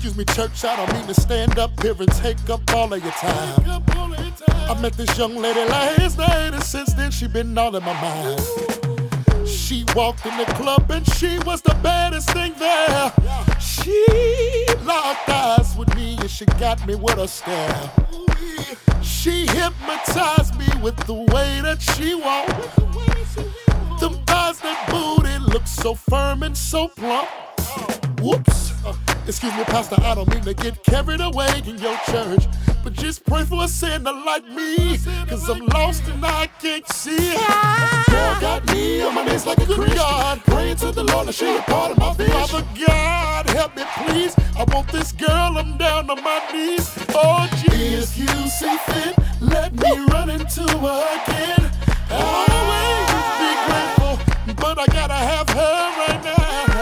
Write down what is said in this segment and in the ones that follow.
Excuse me, church, I don't mean to stand up here and take up all of your time. I met this young lady last night, and since then she been all in my mind. She walked in the club and she was the baddest thing there. She locked eyes with me and she got me with her stare. She hypnotized me with the way that she walked. Them thighs, that booty looked so firm and so plump. Whoops. Excuse me, Pastor, I don't mean to get carried away in your church, but just pray for a sinner like me, cause I'm lost and I can't see. Girl got me on my knees like a Christian, God, praying to the Lord to share a part of my vision. Father God, help me please, I want this girl, I'm down on my knees. Oh Jesus, if you see fit, let me run into her again. I'll always be grateful, but I gotta have her right now.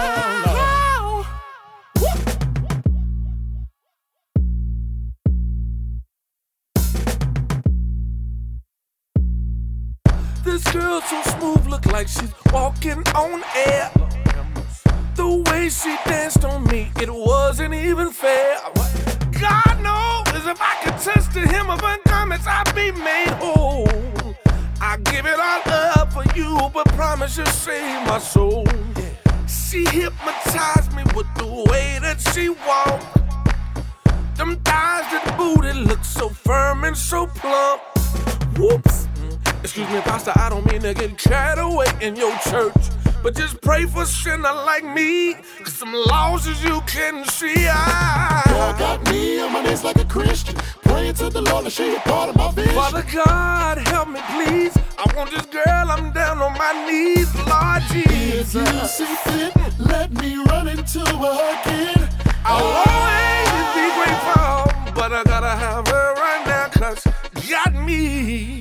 This girl so smooth, look like she's walking on air. The way she danced on me, it wasn't even fair. God knows if I could touch the hem of her garments, I'd be made whole. I give it all up for you, but promise you'll save my soul. She hypnotized me with the way that she walked. Them thighs, that booty looked so firm and so plump. Whoops. Excuse me, Pastor, I don't mean to get carried away in your church, but just pray for a sinner like me, cause I'm lost as you can see. Girl got me on my knees like a Christian, praying to the Lord to share a part of my vision. Father God, help me please, I want this girl, I'm down on my knees, Lord Jesus. If you see fit, let me run into her again. I'll always be grateful, but I gotta have her right now, cause got me.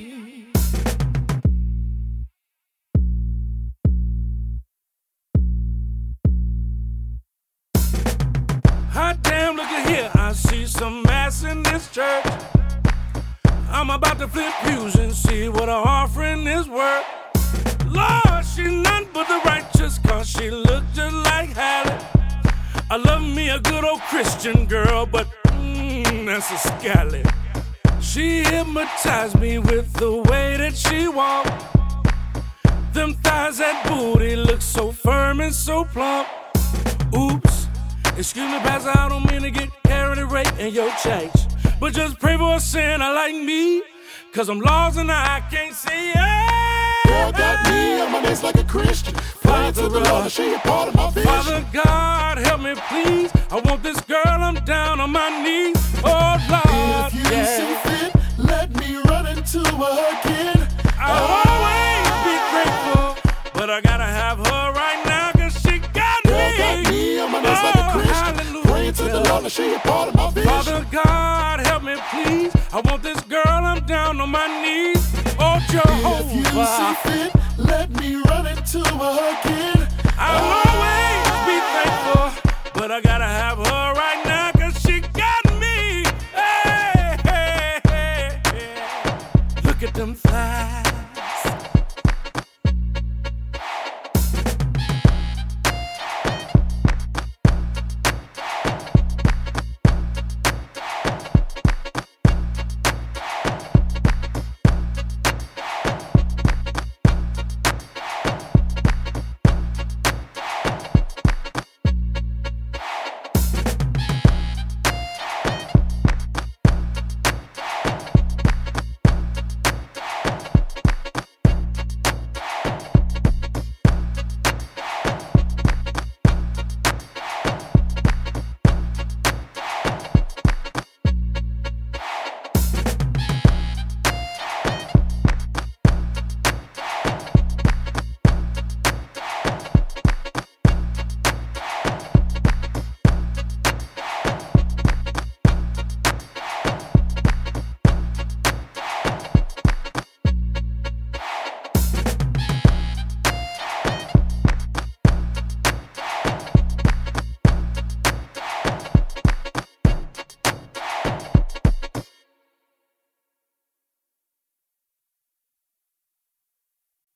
Hot damn, look at here, I see some ass in this church. I'm about to flip pews and see what her offering is worth. Lord, she none but the righteous, cause she look just like Hallie. I love me a good old Christian girl, but that's a scally. She hypnotized me with the way that she walked. Them thighs, that booty look so firm and so plump. Oops. Excuse me, Pastor, I don't mean to get carried away in your church, but just pray for a sinner like me, cause I'm lost and I can't see it. Girl got me on my knees like a Christian, praying to the Lord to share a part of my vision. Father God, help me please, I want this girl, I'm down on my knees. Oh Lord, if you see fit, let me run into her again. I'll always be grateful, but I gotta have her right now, cause she got me. Girl got me on my knees like a Christian, praying to the Lord to share a part of my vision. Father God, help me please, I want this girl, I'm down on my knees. Oh Jehovah, if you see fit, let me run into her again.